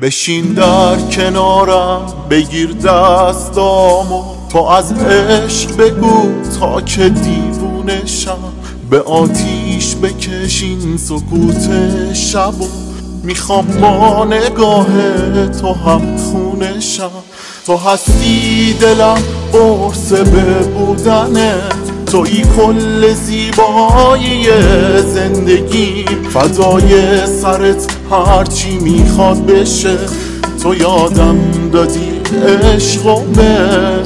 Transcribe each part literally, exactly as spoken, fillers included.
بشین در کنارم بگیر دستامو، تو از عشق بگو تا که دیوونشم، به آتیش بکشین سکوت شبو، میخوام با نگاه تو هم خونشم. تو هستی دلم قرص به بودنه، توی کل زیبایی زندگی، فدای سرت هرچی میخواد بشه، تو یادم دادی عشق به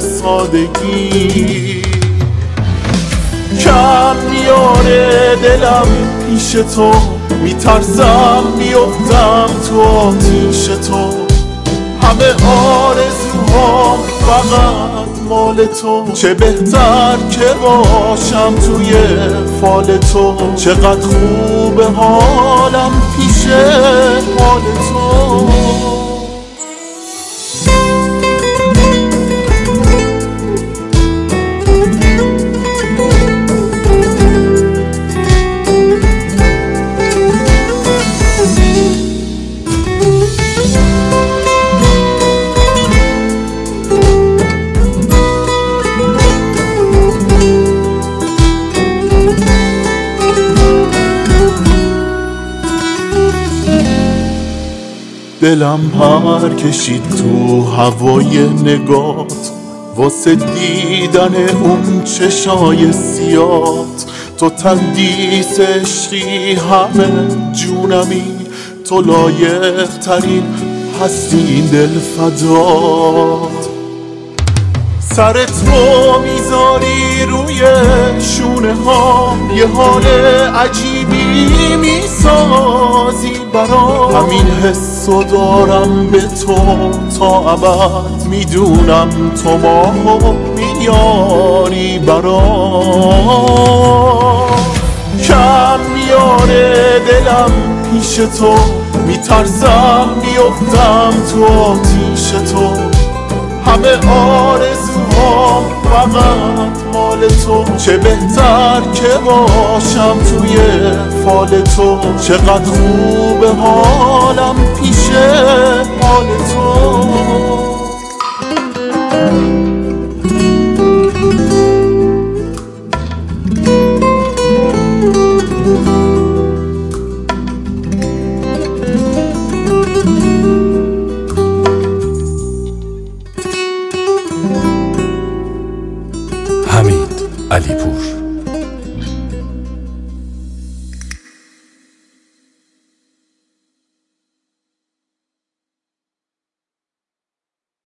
سادگی. کم میاره دلم پیش تو، میترسم بیفتم تو آتیش تو، همه آرزوهام فقط مال تو، چه بهتر که باشم توی فال تو، چقدر خوب حالم پیش حال تو. دلم پر کشید تو هوای نگات، واسه دیدن اون چشای سیات، تو تندیس عشقی همه جونمی، تو لایق ترین هستی این دل فدات. سرت رو میذاری روی شونه ها، یه حال عجیبی میسازی برام، همین حسو دارم به تو تا ابد، میدونم تو ماهو میاری برام. کم میاره دلم پیش تو، میترسم بیفتم تو آتیش تو، همه آرزوهام فقط مال تو، چه بهتر که باشم توی فال تو، چقدر خوب حالم پیش حال تو. حمید علیپور.